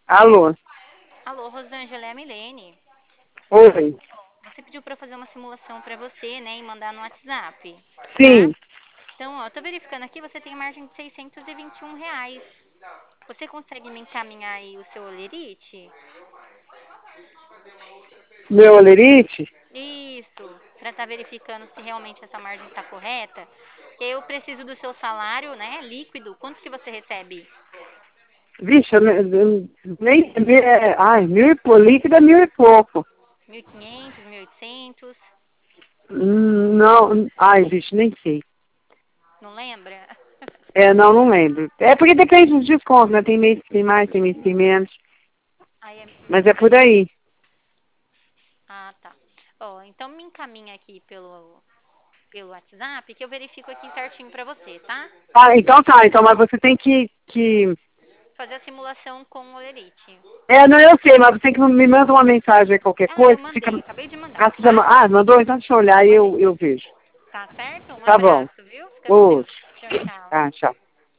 Alô? Alô, Rosângela, é a Milene. Oi. Você pediu para fazer uma simulação para você, né, e mandar no WhatsApp, tá? Sim. Então, ó, eu tô verificando aqui, você tem margem de R$ 621. Você consegue me encaminhar aí o seu olerite? Meu olerite? Isso, para estar verificando se realmente essa margem está correta. Que eu preciso do seu salário, né, líquido. Quanto que você recebe? Vixe, nem... ai, mil e pouco. Líquido é mil e pouco. 1.500, 1.800? Não. Ai, vixe, nem sei. Não lembra? Não, não lembro. É porque depende dos descontos, né? Tem mês que tem mais, tem mês que tem menos. Aí Mas é por aí. Ah, tá. Ó, então me encaminha aqui pelo WhatsApp que eu verifico aqui certinho pra você, tá? Ah, então tá. Então, mas você tem que... Fazer a simulação com o Olerite. Não, eu sei, mas você tem que me manda uma mensagem aí, qualquer Ah, eu coisa, que fica... mandei, acabei de mandar, Ah, você tá? mandou? Então deixa eu olhar e Mandei. eu vejo. Tá certo? Um Tá bom. abraço, viu? Fica com Outro. Deus. Tchau, tchau. Tá, tchau.